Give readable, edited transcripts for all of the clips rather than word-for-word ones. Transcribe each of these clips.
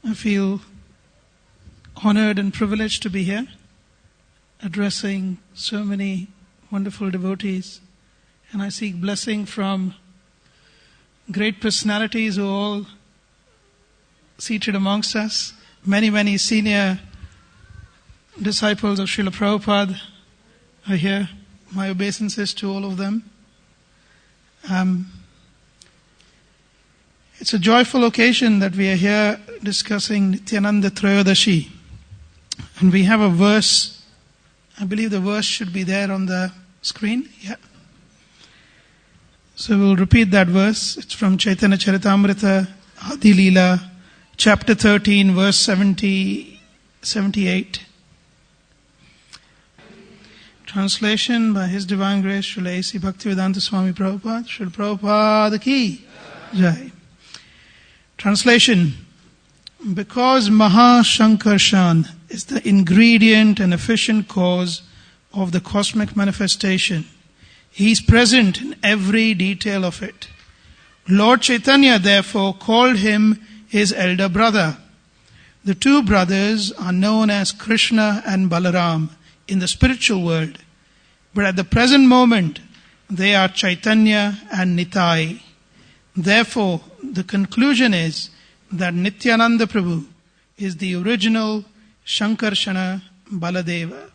I feel honored and privileged to be here, addressing so many wonderful devotees. And I seek blessing from great personalities who are all seated amongst us. Many senior disciples of Srila Prabhupada are here. My obeisances to all of them. It's a joyful occasion that we are here discussing Nityananda Trayodashi. And we have a verse. I believe the verse should be there on the screen. Yeah. So we'll repeat that verse. It's from Chaitanya Charitamrita, Adi Leela, chapter 13, verse 78. Translation by His Divine Grace, Srila A.C. Bhaktivedanta Swami Prabhupada. Srila Prabhupada ki Jai. Translation. Because Mahashankarshan is the ingredient and efficient cause of the cosmic manifestation, He is present in every detail of it. Lord Chaitanya therefore called Him His elder brother. The two brothers are known as Krishna and Balaram in the spiritual world, but at the present moment they are Chaitanya and Nitai. Therefore, the conclusion is that Nityananda Prabhu is the original Shankarshana Baladeva.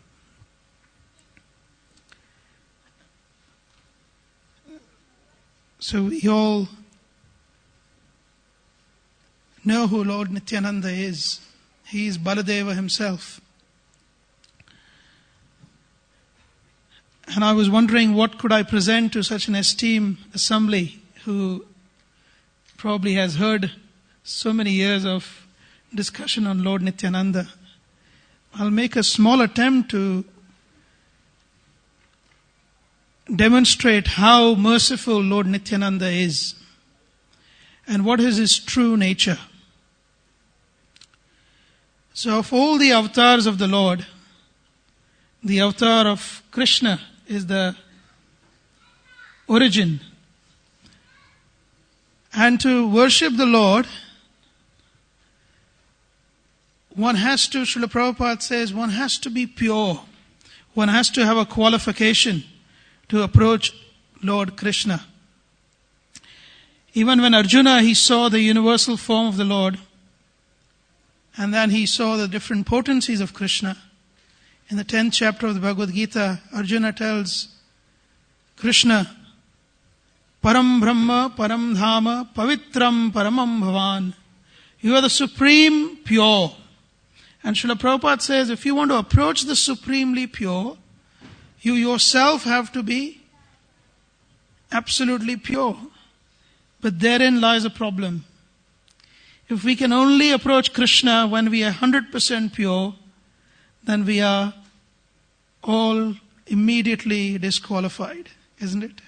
So we all know who Lord Nityananda is. He is Baladeva himself. And I was wondering what could I present to such an esteemed assembly who probably has heard so many years of discussion on Lord Nityananda. I'll make a small attempt to demonstrate how merciful Lord Nityananda is and what is His true nature. So of all the avatars of the Lord, the avatar of Krishna is the origin. And to worship the Lord, one has to, Srila Prabhupada says, one has to be pure. One has to have a qualification to approach Lord Krishna. Even when Arjuna, he saw the universal form of the Lord, and then he saw the different potencies of Krishna. In the 10th chapter of the Bhagavad Gita, Arjuna tells Krishna, Param Brahma, Param Dhama, Pavitram Paramam Bhavan. You are the supreme pure. And Srila Prabhupada says, if you want to approach the supremely pure, you yourself have to be absolutely pure. But therein lies a problem. If we can only approach Krishna when we are 100% pure, then we are all immediately disqualified, isn't it?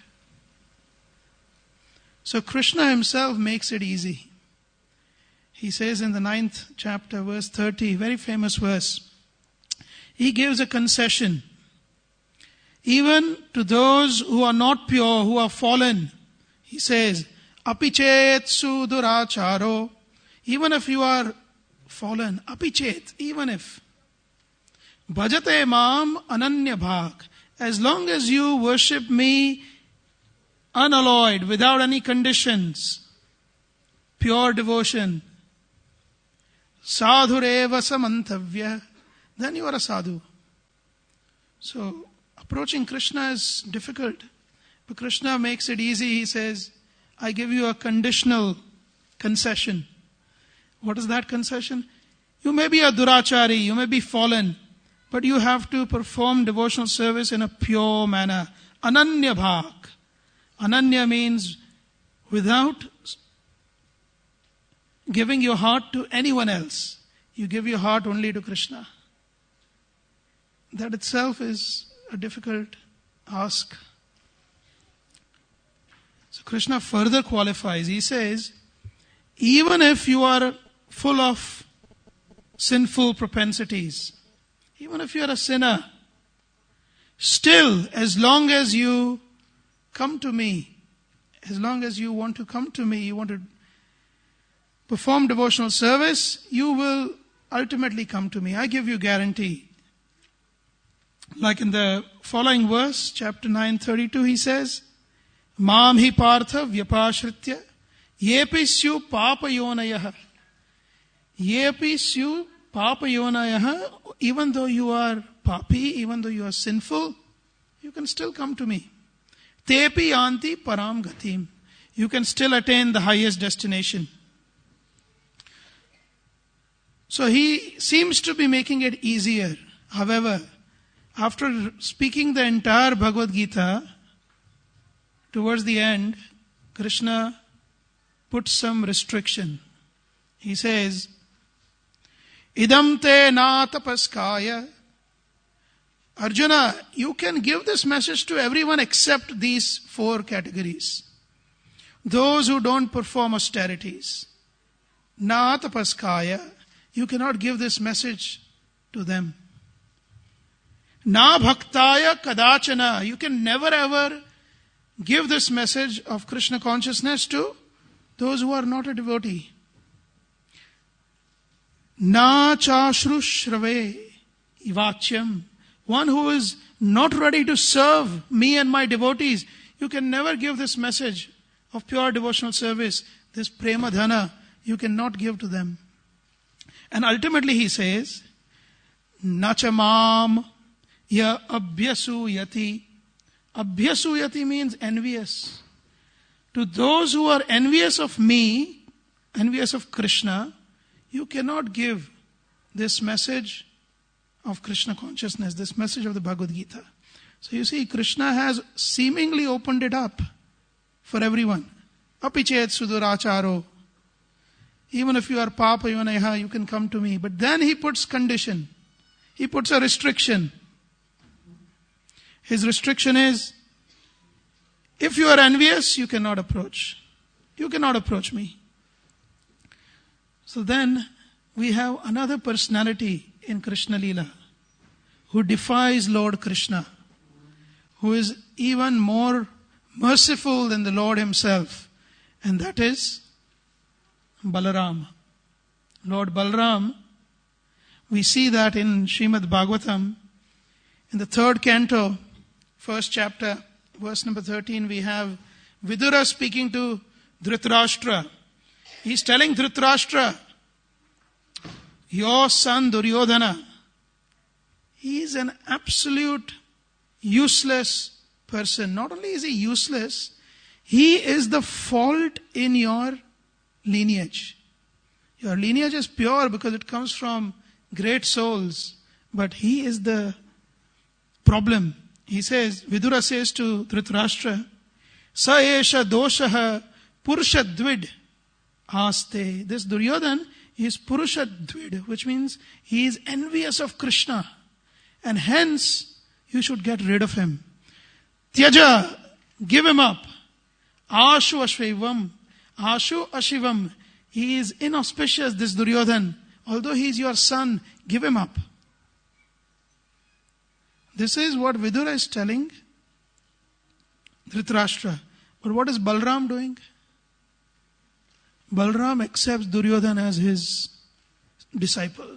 So Krishna himself makes it easy. He says in the 9th chapter, verse 30, very famous verse, He gives a concession. Even to those who are not pure, who are fallen, He says, Apichet suduracharo. Even if you are fallen, apichet, even if. Bhajate mam ananya bhak. As long as you worship me unalloyed, without any conditions, pure devotion, sadhureva samantavya, then you are a sadhu. So, approaching Krishna is difficult, but Krishna makes it easy. He says, I give you a conditional concession. What is that concession? You may be a durachari, you may be fallen, but you have to perform devotional service in a pure manner. Ananya bhak. Ananya means without giving your heart to anyone else. You give your heart only to Krishna. That itself is a difficult ask. So Krishna further qualifies. He says, even if you are full of sinful propensities, even if you are a sinner, still, as long as you come to me, as long as you want to come to me, you want to perform devotional service, you will ultimately come to me. I give you guarantee. Like in the following verse, chapter 9:32, he says, Mam hi partha vyapashritya yepi syu papayonayah. Yepi syu papayonayah. Even though you are papi, even though you are sinful, you can still come to me. Tepi anti param gatim. You can still attain the highest destination. So he seems to be making it easier. However, after speaking the entire Bhagavad Gita, towards the end, Krishna puts some restriction. He says, Idam te na tapaskaya. Arjuna, you can give this message to everyone except these 4 categories. Those who don't perform austerities. Na tapaskaya. You cannot give this message to them. Na bhaktaya kadachana. You can never ever give this message of Krishna consciousness to those who are not a devotee. Na chashrushhrave ivachyam. One who is not ready to serve me and my devotees. You can never give this message of pure devotional service. This prema dhana, you cannot give to them. And ultimately he says, Nachamam ya abhyasuyati. Abhyasuyati means envious. To those who are envious of me, envious of Krishna, you cannot give this message of Krishna consciousness, this message of the Bhagavad Gita. So you see, Krishna has seemingly opened it up for everyone. Apichet suduracharo. Even if you are papa yonaha, you can come to me. But then he puts condition. He puts a restriction. His restriction is, if you are envious, you cannot approach. You cannot approach me. So then we have another personality in Krishna Leela who defies Lord Krishna, who is even more merciful than the Lord himself, and that is Balaram. Lord Balaram, we see that in Srimad Bhagavatam, in the 3rd canto, 1st chapter, verse number 13, we have Vidura speaking to Dhritarashtra. He's telling Dhritarashtra, your son Duryodhana, he is an absolute useless person. Not only is he useless, he is the fault in your lineage. Your lineage is pure because it comes from great souls, but he is the problem. He says, Vidura says to Dhritarashtra, Sa esha doshaha purushadvid aste. This Duryodhan is purushadvid, which means he is envious of Krishna, and hence you should get rid of him. Tyaja, give him up. Ashu ashvivam. Ashu ashivam. He is inauspicious, this Duryodhan. Although he is your son, give him up. This is what Vidura is telling Dhritarashtra. But what is Balram doing? Balram accepts Duryodhana as his disciple.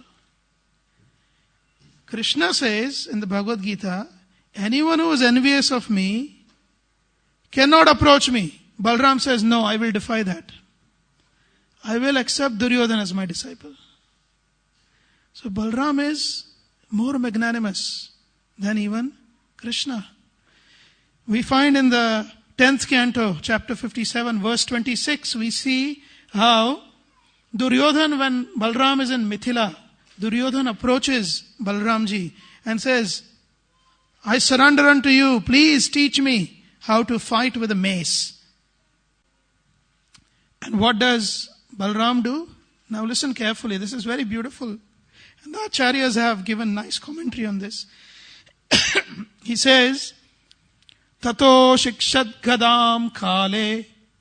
Krishna says in the Bhagavad Gita, anyone who is envious of me cannot approach me. Balram says, no, I will defy that. I will accept Duryodhana as my disciple. So Balram is more magnanimous than even Krishna. We find in the 10th canto, chapter 57, verse 26, we see how Duryodhana, when Balram is in Mithila, Duryodhana approaches Balramji and says, I surrender unto you, please teach me how to fight with a mace. And what does Balram do? Now listen carefully, this is very beautiful. And the Acharyas have given nice commentary on this. He says, Tato shikshad gadam kale.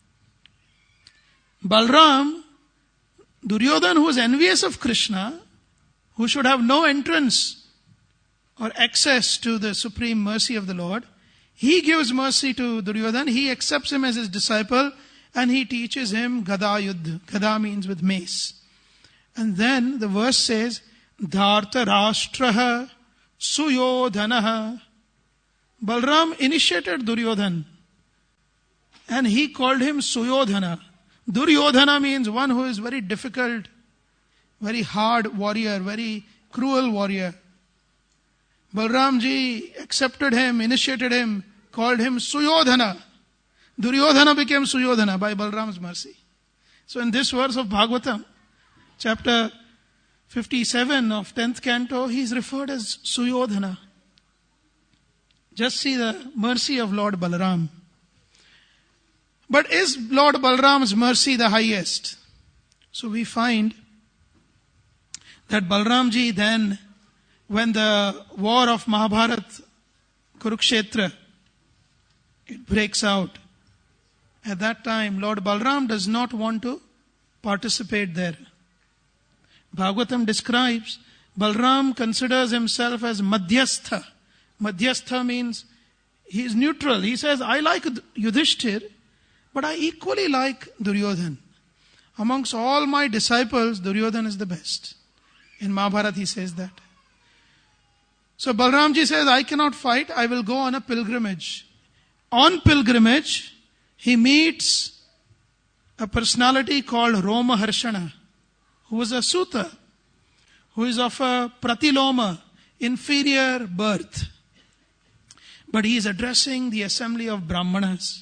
Balram, Duryodhana, who is envious of Krishna, who should have no entrance or access to the supreme mercy of the Lord, he gives mercy to Duryodhana, he accepts him as his disciple, and he teaches him Gada Yuddha. Gada means with mace. And then the verse says, Dharta Rashtraha Suyodhanaha. Balram initiated Duryodhan, and he called him Suyodhana. Duryodhana means one who is very difficult, very hard warrior, very cruel warrior. Balramji accepted him, initiated him, called him Suyodhana. Duryodhana became Suyodhana by Balram's mercy. So in this verse of Bhagavatam, chapter 57 of 10th canto, he is referred as Suyodhana. Just see the mercy of Lord Balaram. But is Lord Balaram's mercy the highest? So we find that Balaramji then, when the war of Mahabharat, Kurukshetra, it breaks out. At that time, Lord Balaram does not want to participate there. Bhagavatam describes, Balaram considers himself as Madhyastha. Madhyastha means he is neutral. He says, I like Yudhishthir, but I equally like Duryodhan. Amongst all my disciples, Duryodhan is the best. In Mahabharata he says that. So Balaramji says, I cannot fight, I will go on a pilgrimage. On pilgrimage, he meets a personality called Roma Harshana, who was a Suta, who is of a Pratiloma, inferior birth. But he is addressing the assembly of Brahmanas.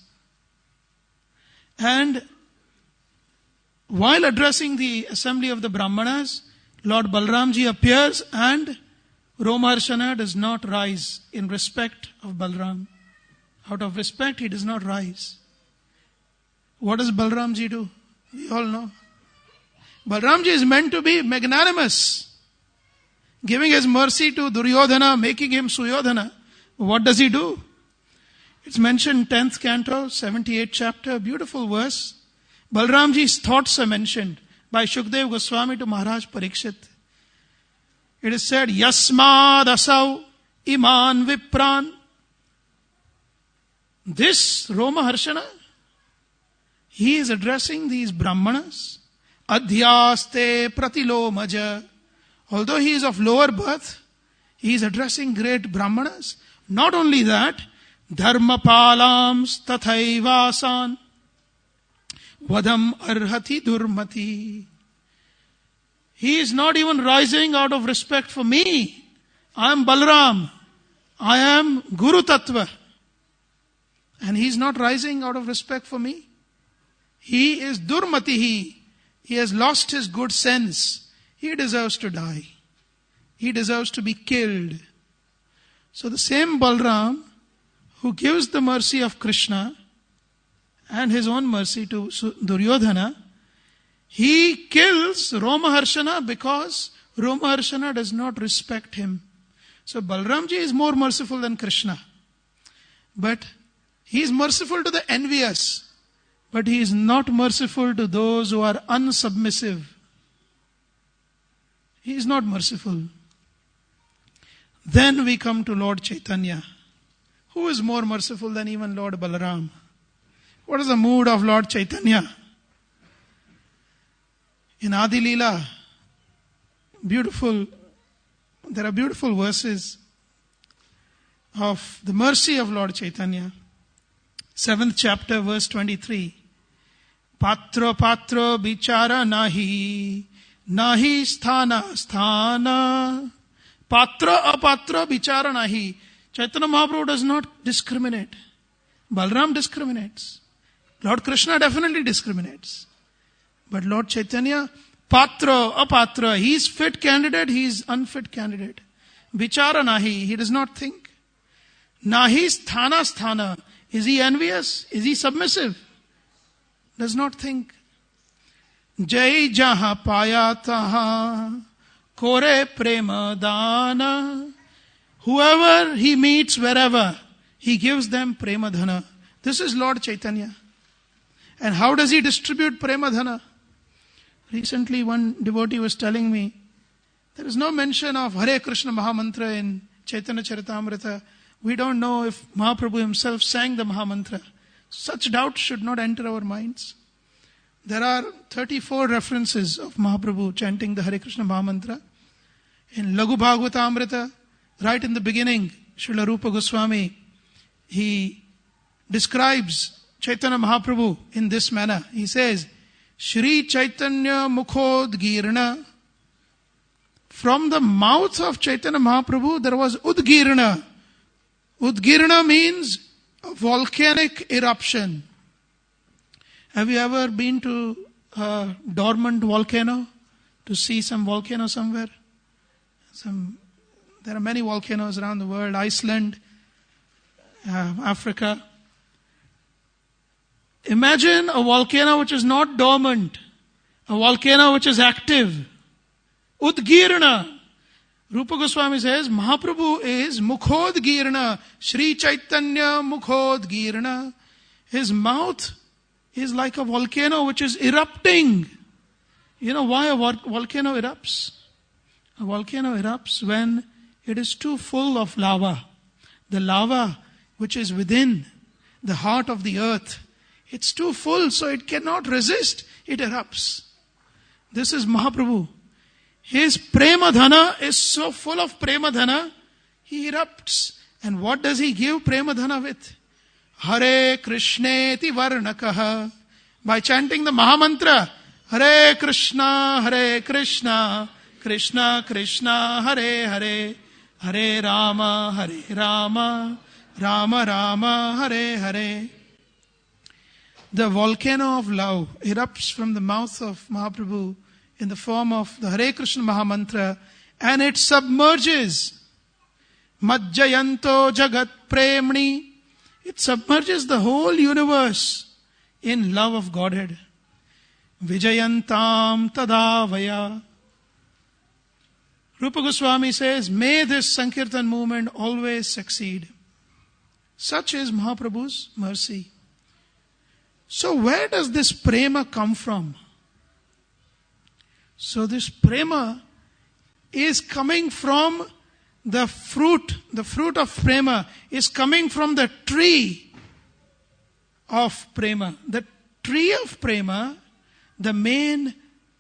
And while addressing the assembly of the Brahmanas, Lord Balaramji appears and Romaharshana does not rise in respect of Balaram. Out of respect, he does not rise. What does Balaramji do? We all know. Balaramji is meant to be magnanimous, giving his mercy to Duryodhana, making him Suyodhana. What does he do? It's mentioned 10th canto, 78th chapter, beautiful verse. Balaramji's thoughts are mentioned by Shukdev Goswami to Maharaj Parikshit. It is said, Yasmad asau iman vipran. This Roma Harshana, he is addressing these Brahmanas. Adhyaste pratilomaja. Although he is of lower birth, he is addressing great Brahmanas. Not only that, Dharmapalams tathaivasan vadam arhati durmati. He is not even rising out of respect for me. I am Balaram. I am Guru Tattva. And he is not rising out of respect for me. He is Durmatihi. He has lost his good sense. He deserves to die. He deserves to be killed. So the same Balaram who gives the mercy of Krishna and his own mercy to Duryodhana, he kills Romaharshana because Romaharshana does not respect him. So Balaramji is more merciful than Krishna. But he is merciful to the envious. But he is not merciful to those who are unsubmissive. He is not merciful. Then we come to Lord Chaitanya. Who is more merciful than even Lord Balaram? What is the mood of Lord Chaitanya? In Adi Leela, there are beautiful verses of the mercy of Lord Chaitanya. 7th chapter, verse 23. Patra patra bichara nahi, nahi sthana sthana. Patra apatra bichara nahi. Chaitanya Mahaprabhu does not discriminate. Balaram discriminates. Lord Krishna definitely discriminates. But Lord Chaitanya, patra, apatra, he is fit candidate, he is unfit candidate. Vichara nahi, he does not think. Nahi sthana sthana, is he envious? Is he submissive? Does not think. Jai jaha payataha, kore prema dana. Whoever he meets wherever, he gives them prema dhana. This is Lord Chaitanya. And how does he distribute prema dhana? Recently one devotee was telling me, there is no mention of Hare Krishna Mahamantra in Chaitanya Charitamrita. We don't know if Mahaprabhu himself sang the Mahamantra. Such doubt should not enter our minds. There are 34 references of Mahaprabhu chanting the Hare Krishna Mahamantra. In Laghu Bhagavatamrita, right in the beginning, Srila Rupa Goswami, he describes Chaitanya Mahaprabhu in this manner. He says, Shri Chaitanya Mukhod-girna. From the mouth of Chaitanya Mahaprabhu, there was Udgirna. Udgirna means a volcanic eruption. Have you ever been to a dormant volcano to see some volcano somewhere? There are many volcanoes around the world, Iceland, Africa. Imagine a volcano which is not dormant, a volcano which is active. Udgirna. Rupa Goswami says, Mahaprabhu is Mukhodgirna. Shri Chaitanya Mukhodgirna. His mouth is like a volcano which is erupting. You know why a volcano erupts? A volcano erupts when it is too full of lava. The lava which is within the heart of the earth, it's too full, so it cannot resist. It erupts. This is Mahaprabhu. His prema dhana is so full of prema dhana, he erupts. And what does he give prema dhana with? Hare Krishneti Varnakaha. By chanting the Mahamantra, Hare Krishna, Krishna Krishna, Hare Hare, Hare Rama, Rama Rama, Hare Hare. The volcano of love erupts from the mouth of Mahaprabhu in the form of the Hare Krishna Mahamantra, and it submerges. Majjayanto Jagat Premni. It submerges the whole universe in love of Godhead. Vijayantam Tadavaya. Rupa Goswami says, may this Sankirtan movement always succeed. Such is Mahaprabhu's mercy. So where does this prema come from? So this prema is coming from the fruit of prema is coming from the tree of prema. The tree of prema, the main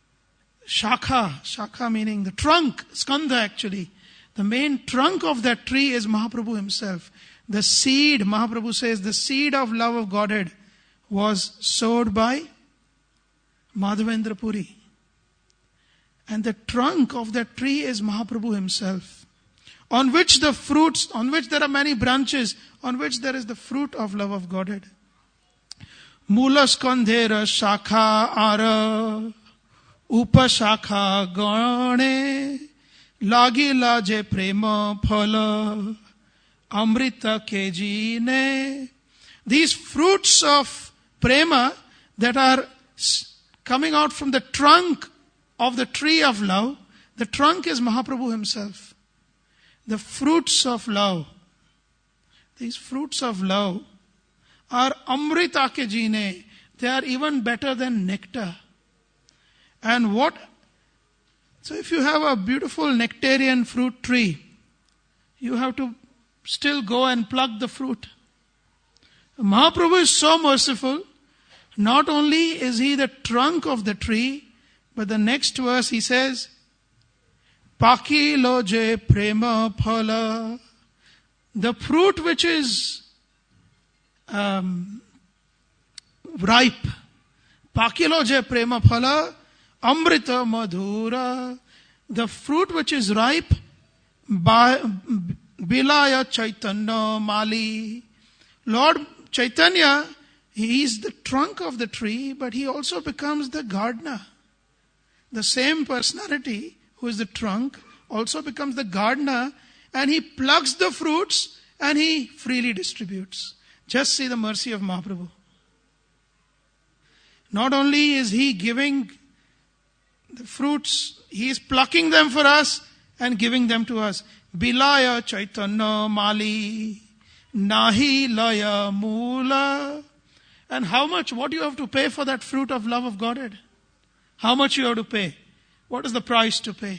shakha meaning the trunk, skandha actually. The main trunk of that tree is Mahaprabhu himself. The seed, Mahaprabhu says, the seed of love of Godhead was sowed by Madhavendra Puri. And the trunk of that tree is Mahaprabhu himself. On which there are many branches, on which there is the fruit of love of Godhead. Mula skandhera shakha ara, upashakha gane, lagi laje prema phala, amrita kejine. These fruits of prema that are coming out from the trunk of the tree of love, the trunk is Mahaprabhu himself. The fruits of love, these fruits of love are amrita ke jeene. They are even better than nectar. And so if you have a beautiful nectarian fruit tree, you have to still go and pluck the fruit. Mahaprabhu is so merciful. Not only is he the trunk of the tree, but the next verse he says, Paki loje prema phala. The fruit which is ripe. Paki loje prema phala. Amrita madhura. The fruit which is ripe. Bilaya Chaitanya Mali. Lord Chaitanya, he is the trunk of the tree, but he also becomes the gardener. The same personality who is the trunk also becomes the gardener, and he plucks the fruits and he freely distributes. Just see the mercy of Mahaprabhu. Not only is he giving the fruits, he is plucking them for us and giving them to us. Bilaya Chaitanya Mali, Nahi Laya Mula. And how much, what do you have to pay for that fruit of love of Godhead? How much you have to pay? What is the price to pay?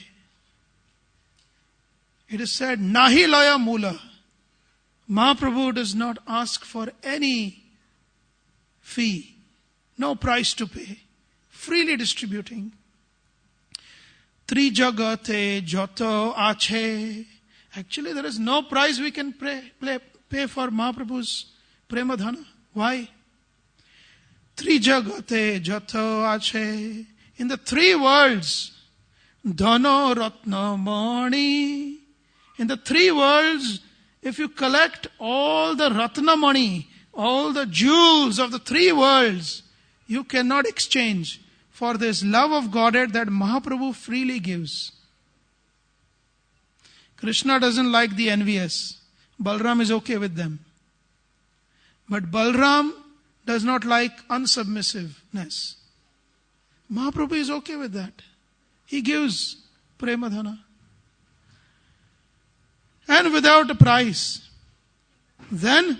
It is said, Nahi Laya Mula. Mahaprabhu does not ask for any fee. No price to pay. freely distributing. Tri jagate joto ache. Actually, there is no price we can pay for Mahaprabhu's prema dhana. Why? Tri jagate joto ache. In the three worlds, dhano ratna mani. In the three worlds, if you collect all the ratna mani, all the jewels of the three worlds, you cannot exchange for this love of Godhead that Mahaprabhu freely gives. Krishna doesn't like the envious. Balram is okay with them. But Balram does not like unsubmissiveness. Mahaprabhu is okay with that. He gives prema dhana. And without a price. Then,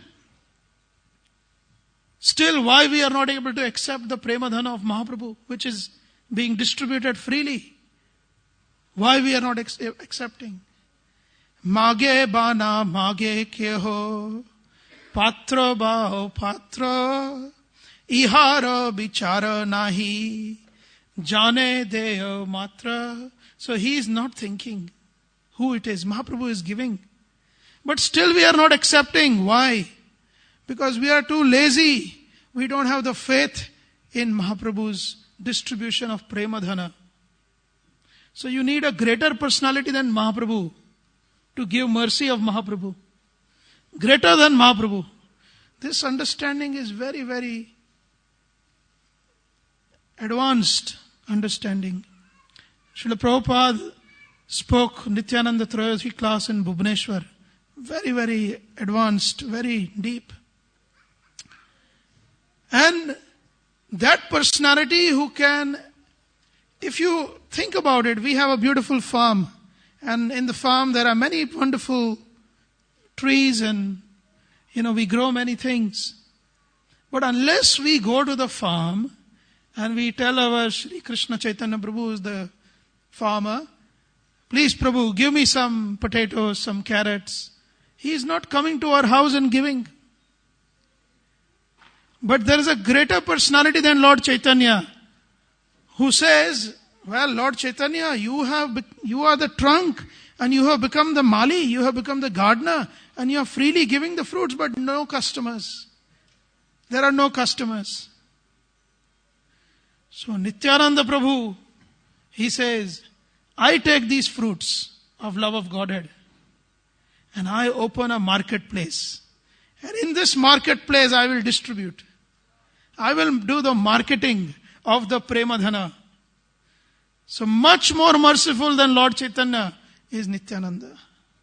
still why we are not able to accept the prema dhana of Mahaprabhu, which is being distributed freely? Why we are not accepting? Mage bana mage keho, patra bao patra, ihara bichara nahi, jane deo matra. So he is not thinking who it is. Mahaprabhu is giving. But still we are not accepting. Why? Because we are too lazy. We don't have the faith in Mahaprabhu's distribution of prema dhana. So you need a greater personality than Mahaprabhu to give mercy of Mahaprabhu. Greater than Mahaprabhu. This understanding is very, very advanced understanding. Srila Prabhupada spoke Nityananda Trayodasi class in Bhubaneswar. Very, very advanced, very deep. And that personality who can, if you think about it, we have a beautiful farm. And in the farm there are many wonderful trees and, we grow many things. But unless we go to the farm and we tell our Sri Krishna Chaitanya Prabhu, who is the farmer, please Prabhu, give me some potatoes, some carrots. He is not coming to our house and giving. But there is a greater personality than Lord Chaitanya who says, well, Lord Chaitanya, you are the trunk and you have become the mali, you have become the gardener and you are freely giving the fruits but no customers. There are no customers. So Nityananda Prabhu, he says, I take these fruits of love of Godhead and I open a marketplace. And in this marketplace I will distribute. I will do the marketing of the prema dhana. So much more merciful than Lord Chaitanya is Nityananda.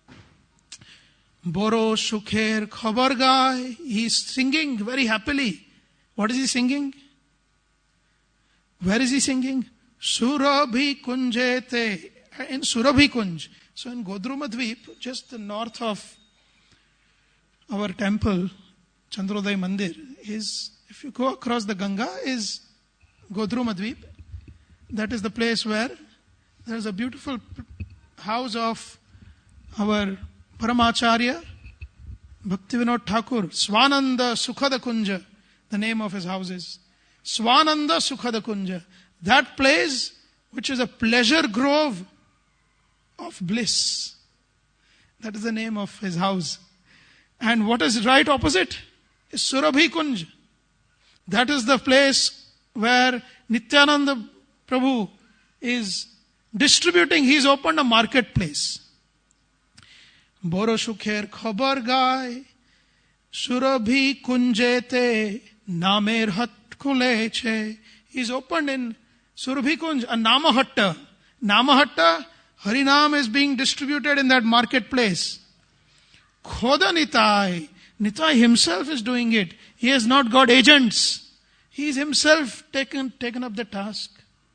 Boro Shukher Khabar Gai. He is singing very happily. What is he singing? Where is he singing? Surabhi Kunjete. In Surabhi Kunj. So in Godrumadvip, just the north of our temple, Chandrodaya Mandir, is, if you go across the Ganga, is Godrumadvip. That is the place where there is a beautiful house of our Paramacharya, Bhaktivinoda Thakur, Swananda Sukhada Kunja, the name of his house is. Swananda Sukhada Kunja. That place, which is a pleasure grove of bliss. That is the name of his house. And what is right opposite? Is Surabhi Kunj. That is the place where Nityananda Prabhu is distributing. He's opened a marketplace. Boro Shukher Khabar Gai, Surabhi Kunjete, Namer Hat Kuleche. He's opened in Surabhi Kunj a Namahatta. Namahatta, Harinam is being distributed in that marketplace. Khoda Nitai. Nitai himself is doing it. He has not got agents. He is himself taken up the task.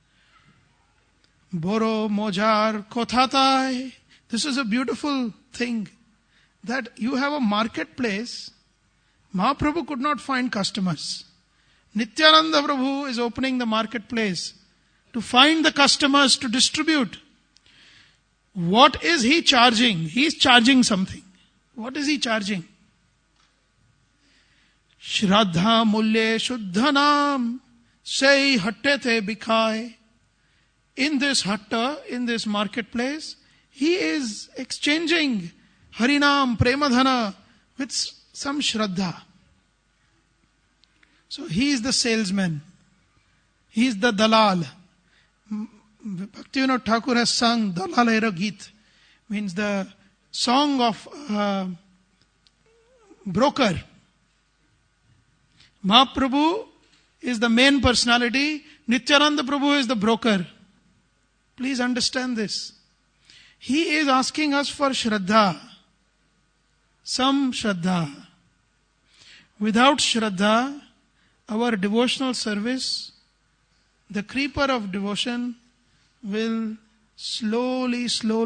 Boro Mojar Kothatai. This is a beautiful thing. That you have a marketplace. Mahaprabhu could not find customers. Nityananda Prabhu is opening the marketplace to find the customers to distribute. What is he charging? He is charging something. What is he charging? Shraddha Mulye Shuddhanam Sei hattete bikai. In this hatta, in this marketplace, he is exchanging Harinam, Premadhana with some Shraddha. So he is the salesman. He is the Dalal. Bhaktivinoda Thakur has sung Dalal Geet, means the song of broker. Mahaprabhu is the main personality. Nityananda Prabhu is the broker. Please understand this. He is asking us for Shraddha. Some Shraddha. Without Shraddha, our devotional service, the creeper of devotion will slowly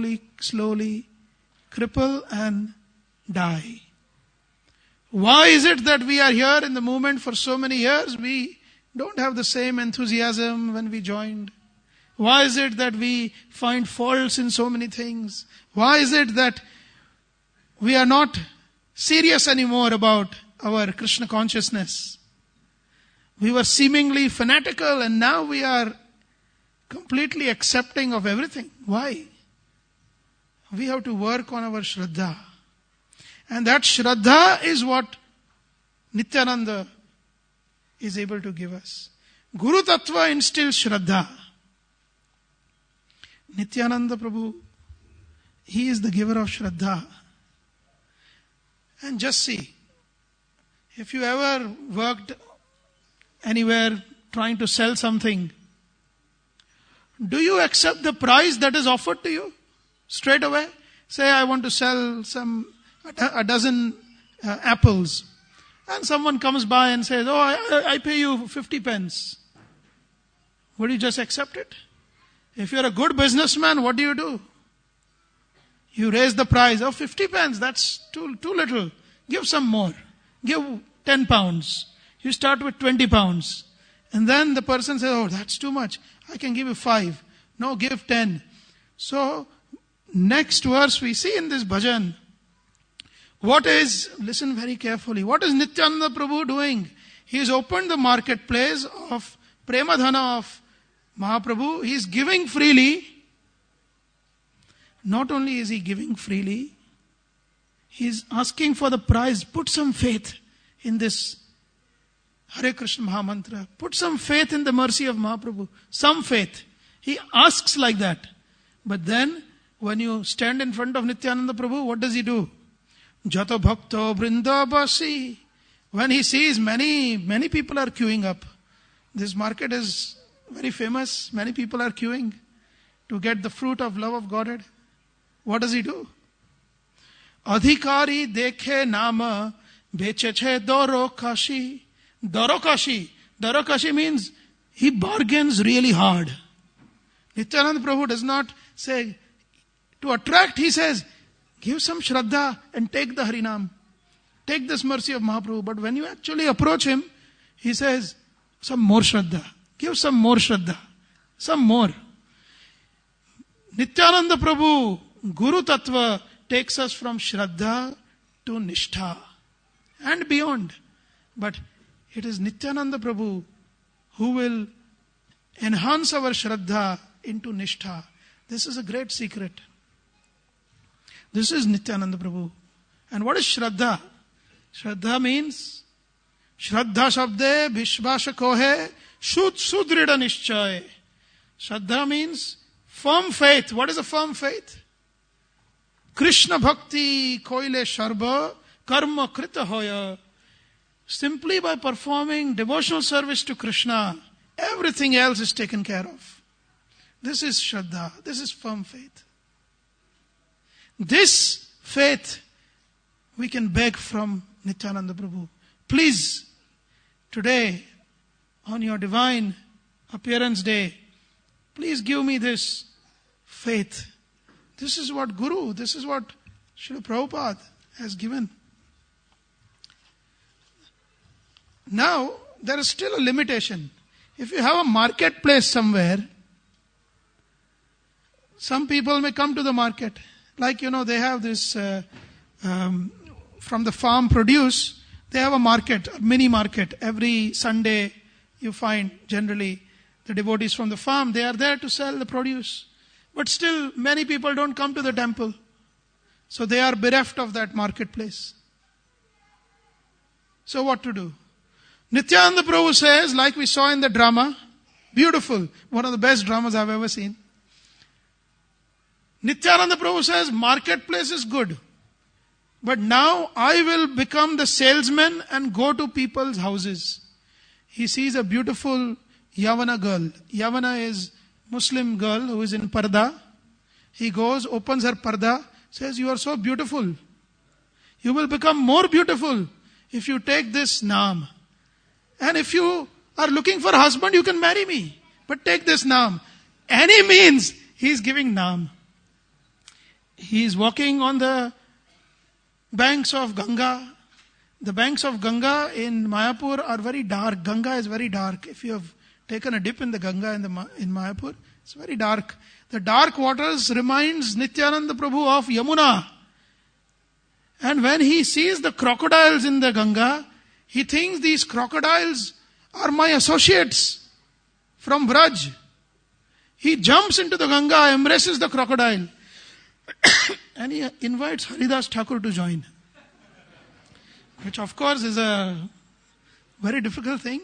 cripple and die. Why is it that we are here in the movement for so many years? We don't have the same enthusiasm when we joined. Why is it that we find faults in so many things? Why is it that we are not serious anymore about our Krishna consciousness? We were seemingly fanatical and now we are completely accepting of everything. Why? We have to work on our Shraddha. And that Shraddha is what Nityananda is able to give us. Guru Tattva instills Shraddha. Nityananda Prabhu, he is the giver of Shraddha. And just see, if you ever worked anywhere trying to sell something, do you accept the price that is offered to you straight away? Say, I want to sell a dozen apples. And someone comes by and says, I pay you 50 pence. Would you just accept it? If you're a good businessman, what do? You raise the price. 50 pence, that's too little. Give some more. Give 10 pounds. You start with 20 pounds. And then the person says, that's too much. I can give you 5. No, give 10. So, next verse we see in this bhajan, listen very carefully, what is Nityananda Prabhu doing? He has opened the marketplace of Premadhana of Mahaprabhu. He is giving freely. Not only is he giving freely, he is asking for the prize. Put some faith in this Hare Krishna Mahamantra. Put some faith in the mercy of Mahaprabhu. Some faith. He asks like that. But then, when you stand in front of Nityananda Prabhu, what does he do? Jato bhakto vrindabasi. When he sees many people are queuing up. This market is very famous. Many people are queuing to get the fruit of love of Godhead. What does he do? Adhikari dekhe nama becheche dorokashi. Dorokashi means he bargains really hard. Nityananda Prabhu does not say, to attract, he says, give some Shraddha and take the Harinam. Take this mercy of Mahaprabhu. But when you actually approach him, he says, some more Shraddha. Give some more Shraddha. Some more. Nityananda Prabhu, Guru Tattva, takes us from Shraddha to Nishtha and beyond. But it is Nityananda Prabhu who will enhance our Shraddha into Nishtha. This is a great secret. This is Nityananda Prabhu. And what is Shraddha? Shraddha means Shraddha Shabde Vishvasha Kohe Shud Sudrida Nishchay. Shraddha means firm faith. What is a firm faith? Krishna Bhakti Koile Sharba Karma Krita Hoya. Simply by performing devotional service to Krishna, everything else is taken care of. This is Shraddha. This is firm faith. This faith we can beg from Nityananda Prabhu. Please, today, on your divine appearance day, please give me this faith. This is what Guru, this is what Srila Prabhupada has given. Now, there is still a limitation. If you have a marketplace somewhere, some people may come to the market. Like, they have this, from the farm produce, they have a market, a mini market. Every Sunday, you find generally the devotees from the farm, they are there to sell the produce. But still, many people don't come to the temple. So they are bereft of that marketplace. So what to do? Nityananda Prabhu says, like we saw in the drama, beautiful, one of the best dramas I've ever seen. Nityananda Prabhu says, marketplace is good. But now I will become the salesman and go to people's houses. He sees a beautiful Yavana girl. Yavana is Muslim girl who is in parda. He goes, opens her parda, says, you are so beautiful. You will become more beautiful if you take this naam. And if you are looking for a husband, you can marry me. But take this naam. Any means, he is giving naam. He is walking on the banks of Ganga. The banks of Ganga in Mayapur are very dark. Ganga is very dark. If you have taken a dip in the Ganga in Mayapur, it's very dark. The dark waters reminds Nityananda Prabhu of Yamuna. And when he sees the crocodiles in the Ganga, he thinks these crocodiles are my associates from Braj. He jumps into the Ganga, embraces the crocodile, and he invites Haridas Thakur to join. Which of course is a very difficult thing.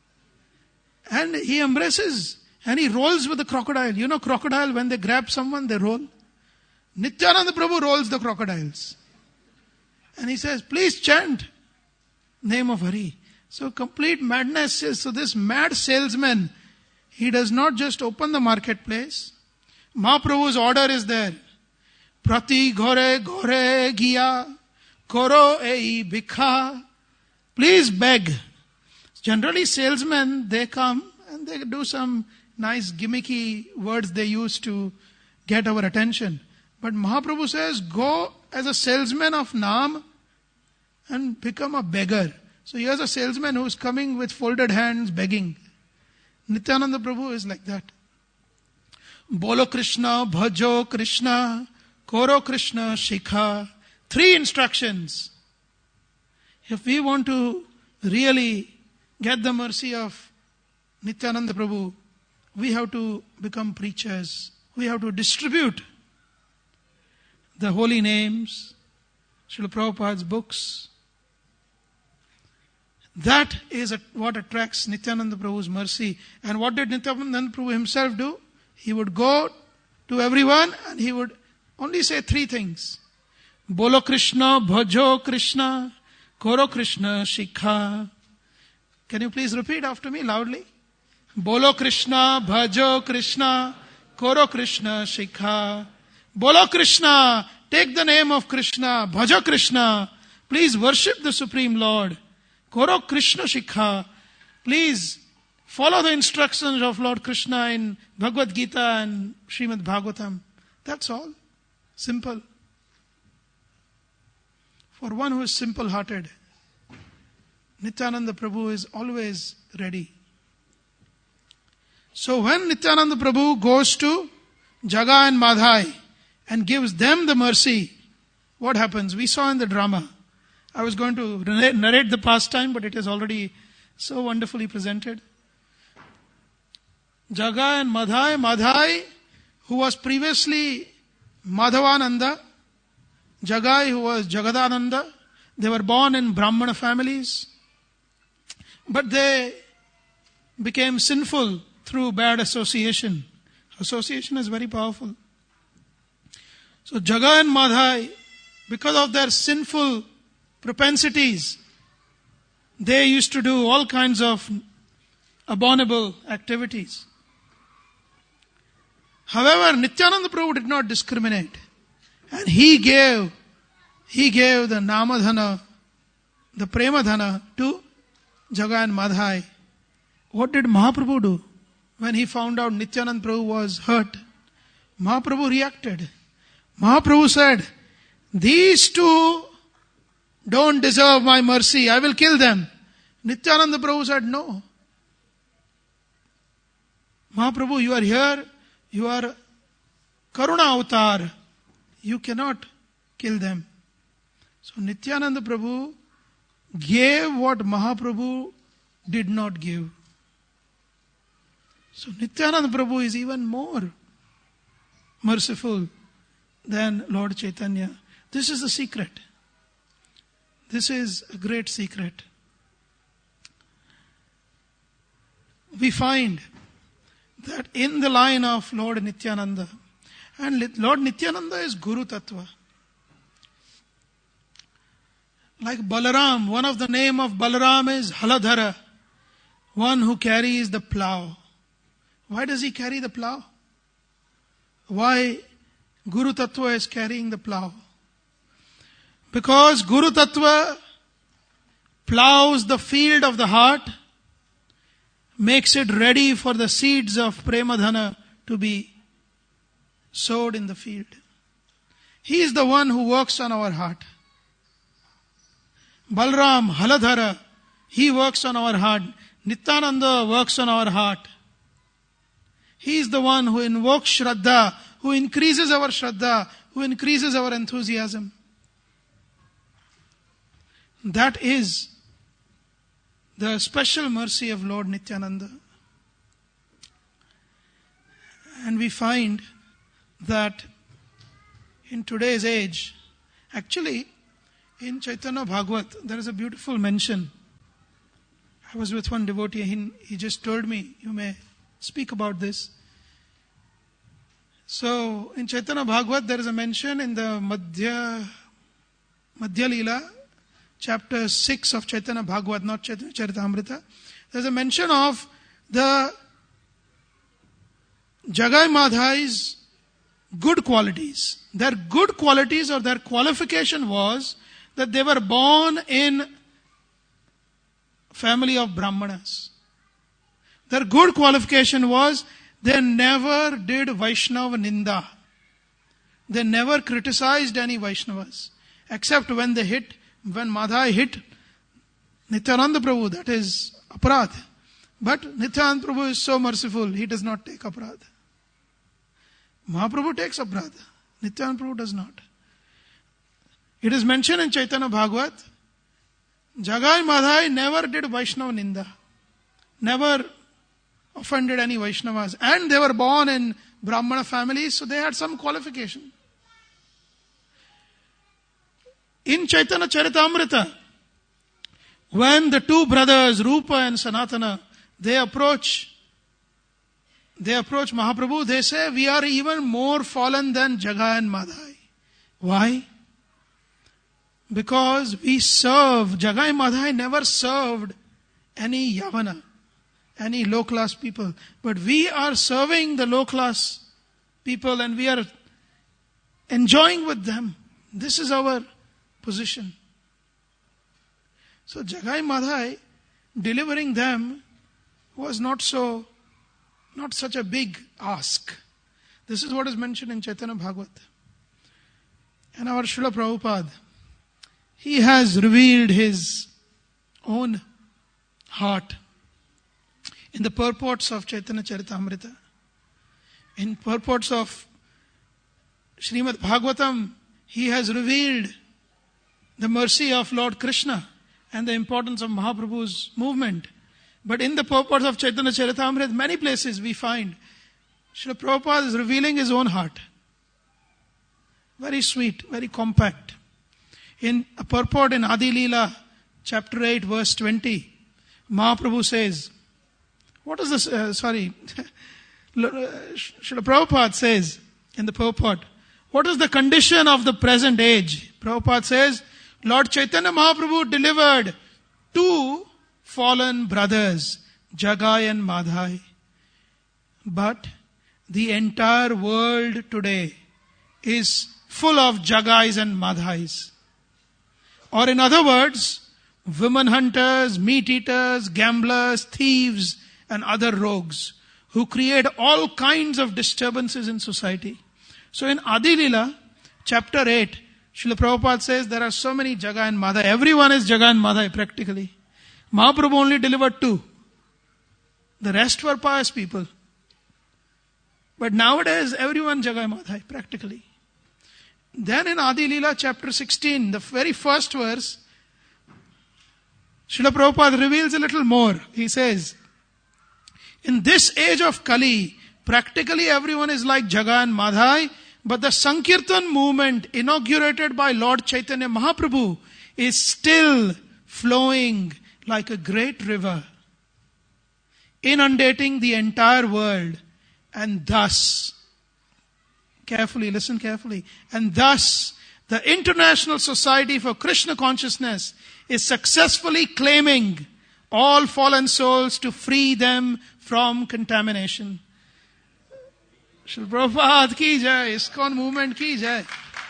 And he embraces and he rolls with the crocodile. You know crocodile, when they grab someone, they roll. Nityananda Prabhu rolls the crocodiles. And he says, please chant name of Hari. So complete madness is, so this mad salesman, he does not just open the marketplace. Mahaprabhu's order is there. Prati ghore ghore giya koro ei bikha. Please beg. Generally salesmen, they come and they do some nice gimmicky words they use to get our attention. But Mahaprabhu says, go as a salesman of Naam and become a beggar. So here's a salesman who's coming with folded hands begging. Nityananda Prabhu is like that. Bolo Krishna, Bhajo Krishna, Koro Krishna, Shikha. 3 instructions. If we want to really get the mercy of Nityananda Prabhu, we have to become preachers. We have to distribute the holy names, Srila Prabhupada's books. That is what attracts Nityananda Prabhu's mercy. And what did Nityananda Prabhu himself do? He would go to everyone and he would only say 3 things. Bolo Krishna, Bhajo Krishna, Koro Krishna, Shikha. Can you please repeat after me loudly? Bolo Krishna, Bhajo Krishna, Koro Krishna, Shikha. Bolo Krishna, take the name of Krishna, Bhajo Krishna. Please worship the Supreme Lord. Koro Krishna Shikha. Please follow the instructions of Lord Krishna in Bhagavad Gita and Srimad Bhagavatam. That's all. Simple. For one who is simple-hearted, Nityananda Prabhu is always ready. So when Nityananda Prabhu goes to Jaga and Madhai and gives them the mercy, what happens? We saw in the drama. I was going to narrate the pastime, but it is already so wonderfully presented. Jaga and Madhai. Madhai, who was previously Madhavananda. Jagai, who was Jagadananda. They were born in Brahmana families. But they became sinful through bad association. Association is very powerful. So Jaga and Madhai, because of their sinful propensities, they used to do all kinds of abominable activities. However, Nityananda Prabhu did not discriminate. And he gave the Namadhana, the Premadhana to Jaga and Madhai. What did Mahaprabhu do? When he found out Nityananda Prabhu was hurt, Mahaprabhu reacted. Mahaprabhu said, these 2 don't deserve my mercy. I will kill them. Nityananda Prabhu said, no. Mahaprabhu, you are here. You are Karuna Avatar. You cannot kill them. So Nityananda Prabhu gave what Mahaprabhu did not give. So Nityananda Prabhu is even more merciful than Lord Chaitanya. This is the secret. This is a great secret. We find that in the line of Lord Nityananda, and Lord Nityananda is Guru Tattva. Like Balaram, one of the name of Balaram is Haladhara, one who carries the plough. Why does he carry the plough? Why Guru Tattva is carrying the plough? Because Guru Tattva ploughs the field of the heart, makes it ready for the seeds of Premadhana to be sowed in the field. He is the one who works on our heart. Balram, Haladhara, he works on our heart. Nityananda works on our heart. He is the one who invokes Shraddha, who increases our Shraddha, who increases our enthusiasm. That is the special mercy of Lord Nityananda. And we find that in today's age, actually, in Chaitanya Bhagavat, there is a beautiful mention. I was with one devotee, he just told me, you may speak about this. So, in Chaitanya Bhagavat, there is a mention in the Madhya Leela, chapter 6 of Chaitanya Bhagavat, not Chaitanya Charitamrita. There is a mention of the Jagai Madhai's good qualities. Their good qualities or their qualification was that they were born in family of Brahmanas. Their good qualification was they never did Vaishnava Ninda. They never criticized any Vaishnavas. Except when Madhai hit Nityananda Prabhu, that is aparadh. But Nityananda Prabhu is so merciful, he does not take aparadh. Mahaprabhu takes aparadh. Nityananda Prabhu does not. It is mentioned in Chaitanya Bhagavat, Jagai Madhai never did Vaishnava Ninda. Never offended any Vaishnavas. And they were born in Brahmana families, so they had some qualification. In Chaitanya Charitamrita, when the two brothers, Rupa and Sanatana, they approach Mahaprabhu, they say, we are even more fallen than Jagai and Madhai. Why? Because we serve, Jagai Madhai never served any Yavana, any low class people. But we are serving the low class people and we are enjoying with them. This is our position. So Jagai Madhai, delivering them was not such a big ask. This is what is mentioned in Chaitanya Bhagavat. And our Srila Prabhupada, he has revealed his own heart in the purports of Chaitanya Charitamrita. In purports of Srimad Bhagavatam, he has revealed the mercy of Lord Krishna and the importance of Mahaprabhu's movement. But in the purports of Chaitanya Charitamrita, many places we find Srila Prabhupada is revealing his own heart. Very sweet, very compact. In a purport in Adi Leela, chapter 8, verse 20, Mahaprabhu says, what is this? Srila Prabhupada says in the purport, what is the condition of the present age? Prabhupada says, Lord Chaitanya Mahaprabhu delivered two fallen brothers, Jagai and Madhai. But the entire world today is full of Jagais and Madhais. Or in other words, women hunters, meat eaters, gamblers, thieves, and other rogues who create all kinds of disturbances in society. So in Adi Leela, chapter 8, Srila Prabhupada says there are so many Jagai and Madhai. Everyone is Jagai and Madhai practically. Mahaprabhu only delivered two. The rest were pious people. But nowadays, everyone Jagai Madhai practically. Then in Adi Leela, chapter 16, the very first verse, Srila Prabhupada reveals a little more. He says, In this age of Kali, practically everyone is like Jaga and Madhai, but the Sankirtan movement inaugurated by Lord Chaitanya Mahaprabhu is still flowing like a great river, inundating the entire world, and thus, listen carefully, and thus the International Society for Krishna Consciousness is successfully claiming all fallen souls to free them from contamination. Srila Prabhupada ki jai, ISKCON movement ki jai.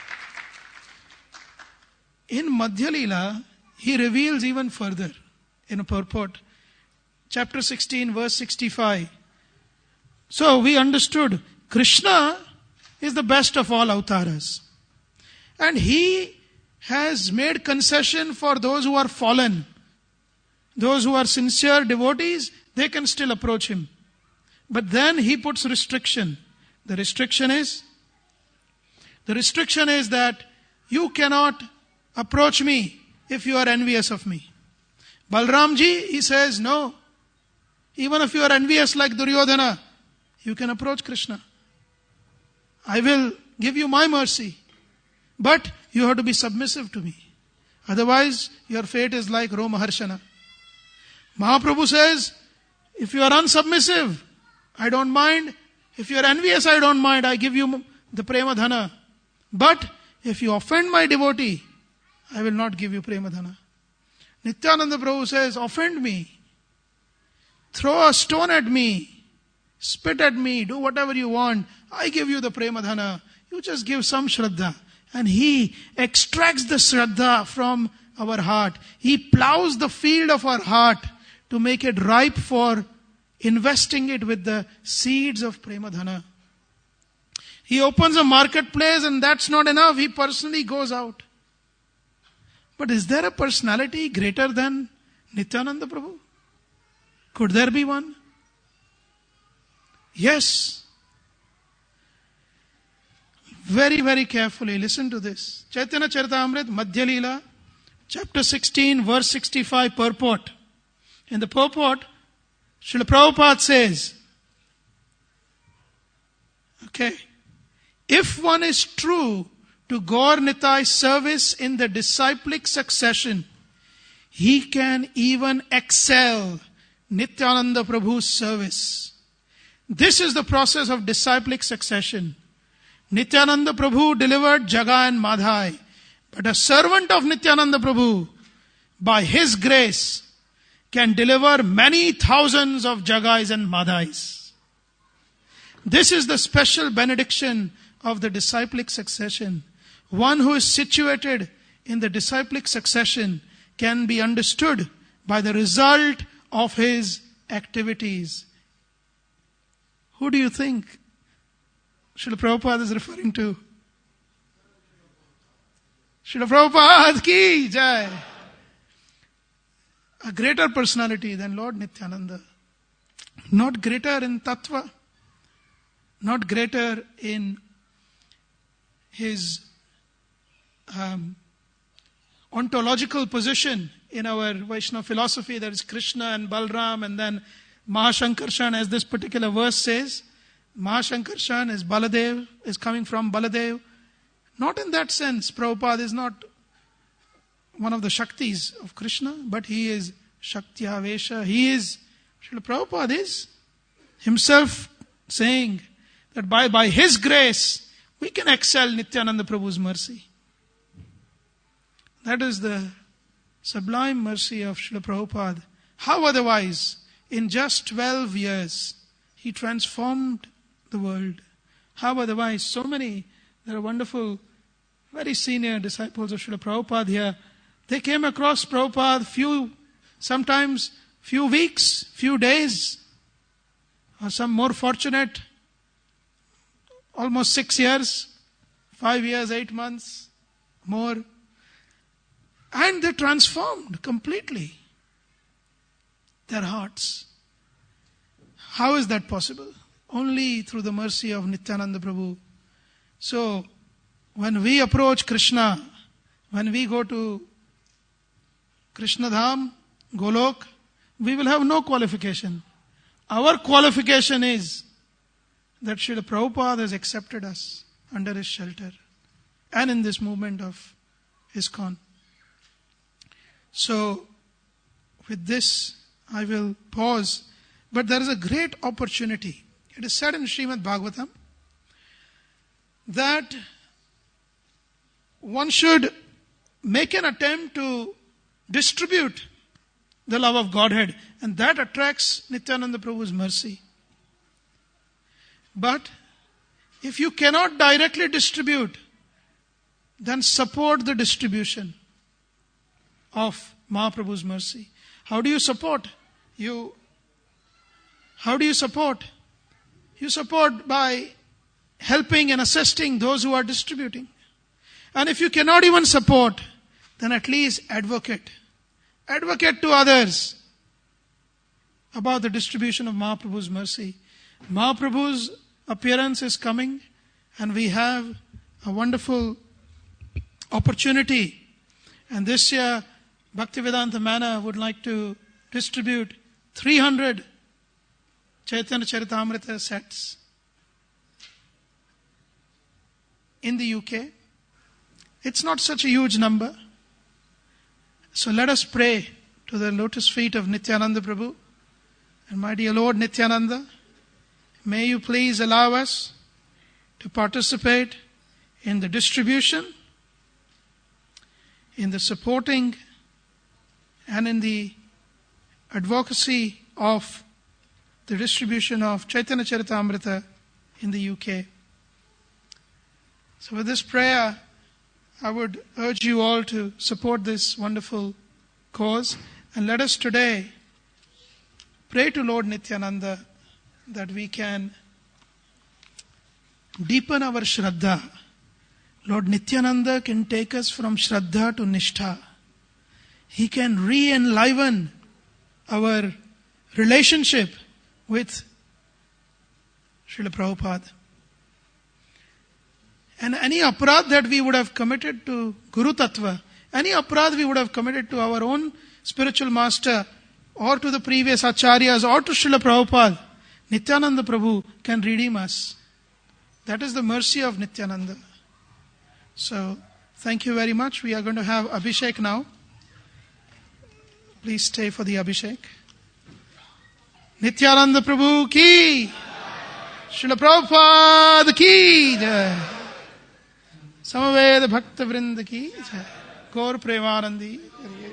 In Madhya Leela, he reveals even further in a purport. Chapter 16, verse 65. So we understood Krishna is the best of all avatars. And he has made concession for those who are fallen. Those who are sincere devotees, they can still approach him. But then he puts restriction. The restriction is that you cannot approach me if you are envious of me. Balramji, he says, no. Even if you are envious like Duryodhana, you can approach Krishna. I will give you my mercy. But you have to be submissive to me. Otherwise, your fate is like Romaharshana. Mahaprabhu says, if you are unsubmissive, I don't mind. If you are envious, I don't mind. I give you the prema dhana. But if you offend my devotee, I will not give you prema dhana. Nityananda Prabhu says, offend me. Throw a stone at me. Spit at me. Do whatever you want. I give you the prema dhana. You just give some shraddha. And he extracts the shraddha from our heart. He plows the field of our heart to make it ripe for investing it with the seeds of prema dhana. He opens a marketplace, and that's not enough. He personally goes out. But is there a personality greater than Nityananda Prabhu? Could there be one? Yes. Very, very carefully listen to this. Chaitanya Charitamrita, Madhya Leela, chapter 16, verse 65, purport. In the purport, Srila Prabhupada says, if one is true to Gaur Nitai's service in the disciplic succession, he can even excel Nityananda Prabhu's service. This is the process of disciplic succession. Nityananda Prabhu delivered Jaga and Madhai, but a servant of Nityananda Prabhu, by his grace, can deliver many thousands of Jagais and Madhais. This is the special benediction of the disciplic succession. One who is situated in the disciplic succession can be understood by the result of his activities. Who do you think Srila Prabhupada is referring to? Srila Prabhupada ki jai. A greater personality than Lord Nityananda. Not greater in tattva. Not greater in his ontological position in our Vaishnava philosophy. There is Krishna and Balram, and then Mahashankarshan, as this particular verse says. Mahashankarshan is Baladev, is coming from Baladev. Not in that sense. Prabhupada is not one of the Shaktis of Krishna, but he is Shakti Avesha. Srila Prabhupada is himself saying that by his grace, we can excel Nityananda Prabhu's mercy. That is the sublime mercy of Srila Prabhupada. How otherwise, in just 12 years, he transformed the world. How otherwise, there are wonderful, very senior disciples of Srila Prabhupada here. They came across Prabhupada sometimes few weeks, few days, or some more fortunate, almost 6 years, 5 years, 8 months, more. And they transformed completely their hearts. How is that possible? Only through the mercy of Nityananda Prabhu. So, when we approach Krishna, when we go to Krishna Dham, Golok, we will have no qualification. Our qualification is that Srila Prabhupada has accepted us under his shelter and in this movement of ISKCON. So, with this, I will pause. But there is a great opportunity. It is said in Srimad Bhagavatam that one should make an attempt to distribute the love of Godhead, and that attracts Nityananda Prabhu's mercy. But if you cannot directly distribute, then support the distribution of Mahaprabhu's mercy. How do you support? How do you support? You support by helping and assisting those who are distributing. And if you cannot even support, then at least advocate. Advocate to others about the distribution of Mahaprabhu's mercy. Mahaprabhu's appearance is coming, and we have a wonderful opportunity. And this year, Bhaktivedanta Manor would like to distribute 300 Chaitanya Charitamrita sets in the UK. It's not such a huge number. So let us pray to the lotus feet of Nityananda Prabhu. And my dear Lord Nityananda, may you please allow us to participate in the distribution, in the supporting, and in the advocacy of the distribution of Chaitanya Charitamrita in the UK. So with this prayer, I would urge you all to support this wonderful cause. And let us today pray to Lord Nityananda that we can deepen our Shraddha. Lord Nityananda can take us from Shraddha to Nishtha. He can re-enliven our relationship with Srila Prabhupada. And any aparadh that we would have committed to Guru Tattva, any aparadh we would have committed to our own spiritual master, or to the previous acharyas, or to Srila Prabhupada, Nityananda Prabhu can redeem us. That is the mercy of Nityananda. So, thank you very much. We are going to have Abhishek now. Please stay for the Abhishek. Nityananda Prabhu ki, Srila Prabhupada ki jai, Samaveda Bhakta Vrinda ki jai, Gaur Premanandi.